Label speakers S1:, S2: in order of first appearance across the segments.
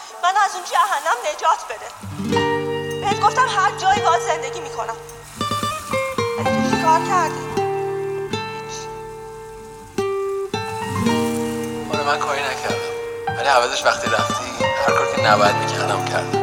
S1: من از اون جهنم نجات بده. بهت گفتم هر جایی باهات زندگی میکنم. ولی تو چیکار کردی؟
S2: من کاری نکردم، ولی عوضش وقتی رفتی هر کاری که نباید میکردم کردم.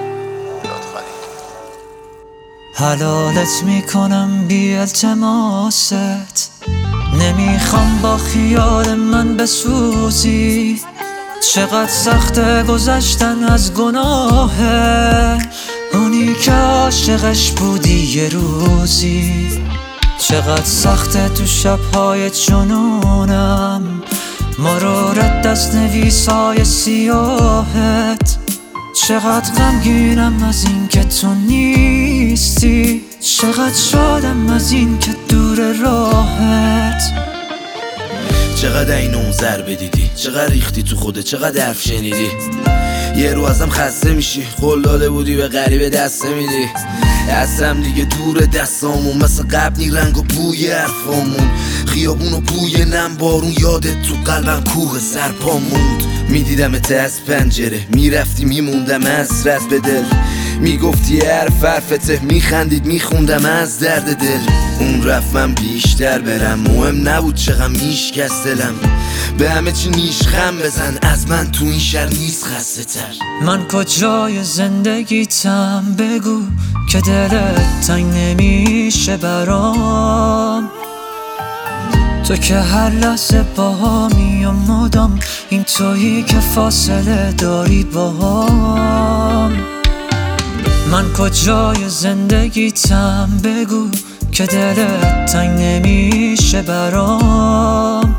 S3: حلالت میکنم بی التماست، نمیخوام با خیال من بسوزی. چقدر سخته گذشتن از گناهه، اونی که عاشقش بودی یه روزی. چقدر سخته تو شبهای جنونم مرورت دست نویسای سیاهت. چقدر غمگینم از این که تو نیستی، چقدر شادم از این که دور راهت.
S4: چقدر این اون ضربه دیدی، چقدر ریختی تو خوده، چقدر حرف شنیدی. یه رو ازم خسته میشی، قول داده بودی به غریبه دست نمیدی. دستم دیگه دور دستامون، مثل قبل نی رنگ و بوی حرفامون. خیابون و بوی نم بارون، یادت تو قلبم کوه سرپا موند. میدیدمت از پنجره، میرفتی میموندم حسرت به دل. میگفتی حرفته، میخندید میخوندم از درد دل. اون رفت من بیشتر برم، مهم نبود چقدر میشکست دلم. به همه چی نیشخم بزن، از من تو این شهر نیست خسته تر.
S3: من کجای زندگیتم بگو که دلت تنگ نمیشه برام. تو که هر لحظه باهامی و مدام، این تویی که فاصله داری باهام. من کجای زندگیتم بگو که دلت تنگ نمیشه برام.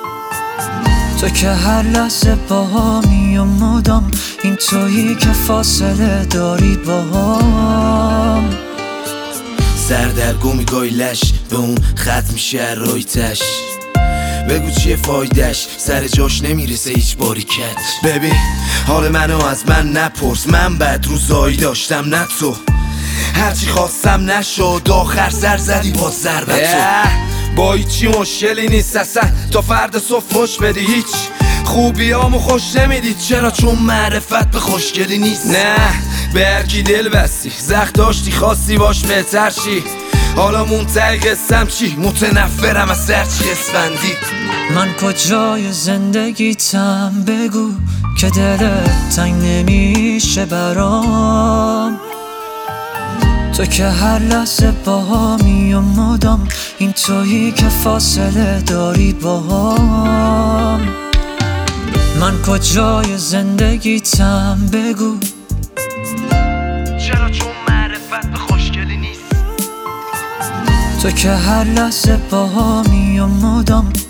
S3: تو که هر لحظه باهامی و مدام، این تویی که فاصله داری باهام.
S4: سردرگمی گایلش به اون خط میشه رایتش. بگو چیه فایدش، سر جاش نمیرسه هیچ باریکت. ببین حال منو از من نپرس، من بد روزایی داشتم نه تو. هرچی خواستم نشد، آخر سر زدی با ضربتو. با هیچی مشکلی نیست اصلا، تا فرد صبح خوش بدی هیچ خوبیامو خوش نمیدید. چرا؟ چون معرفت به خوشگلی نیست. نه به هرکی دل بستی، زخم داشتی خواستی باش بهتر چی. حالا منتهی قصم چی؟ متنفرم از سرچی اسفندی.
S3: من کجای زندگیتم بگو که دلت تنگ نمیشه برام. تو که هر لحظه باهامی و مدام، این تویی که فاصله داری باهام. من کجای زندگیتم بگو،
S4: چرا؟ چون معرفت به خوشگلی نیست.
S3: تو که هر لحظه باهامی و مدام،